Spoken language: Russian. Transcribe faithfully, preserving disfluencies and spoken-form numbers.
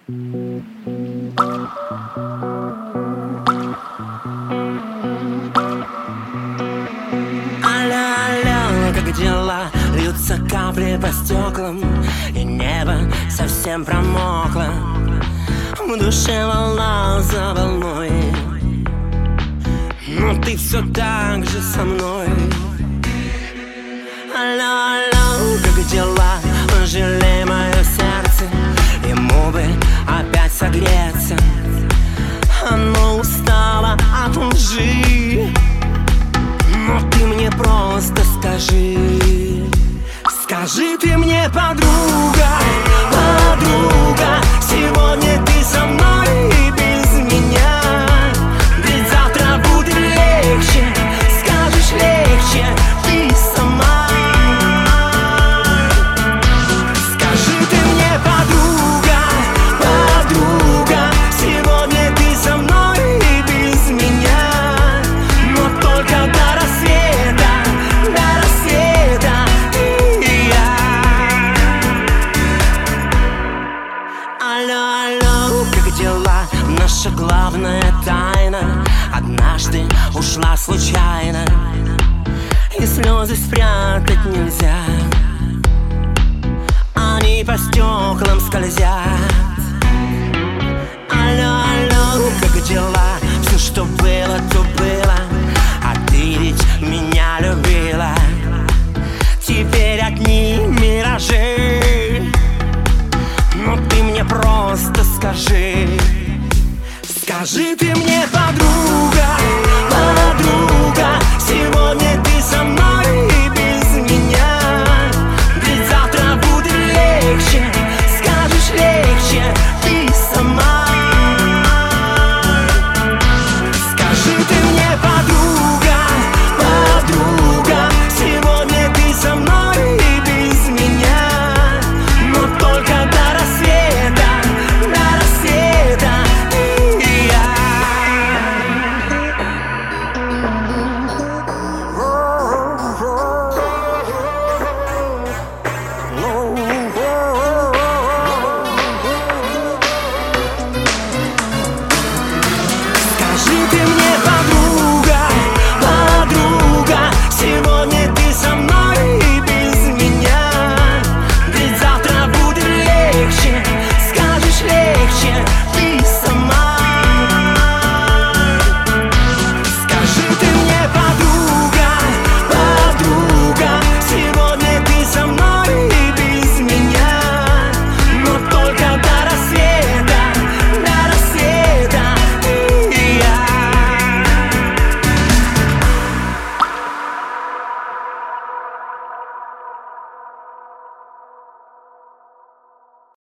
Алло, алло, как дела? Льются капли по стеклам, и небо совсем промокло. В душе волна за волной, но ты все так же со мной. Алло, алло, как дела? Пожалей мое сердце, ему бы опять согреться. Оно устало от лжи, но ты мне просто скажи. Скажи ты мне, подруга, подруга, сегодня ты со мной и без меня. Ведь завтра будет легче, скажешь легче ты сама. Скажи ты мне, подруга, подруга, сегодня ты со мной и без меня. Но только до рассвета, до рассвета ты и я. Алло, алло, как дела? Наша главная тайна однажды ушла случайно, и слезы спрятать нельзя, они по стеклам скользят. Алло, алло, как дела? Все, что было, то было, а ты ведь меня любила. Теперь одни миражи, но ты мне просто скажи. Скажи ты мне,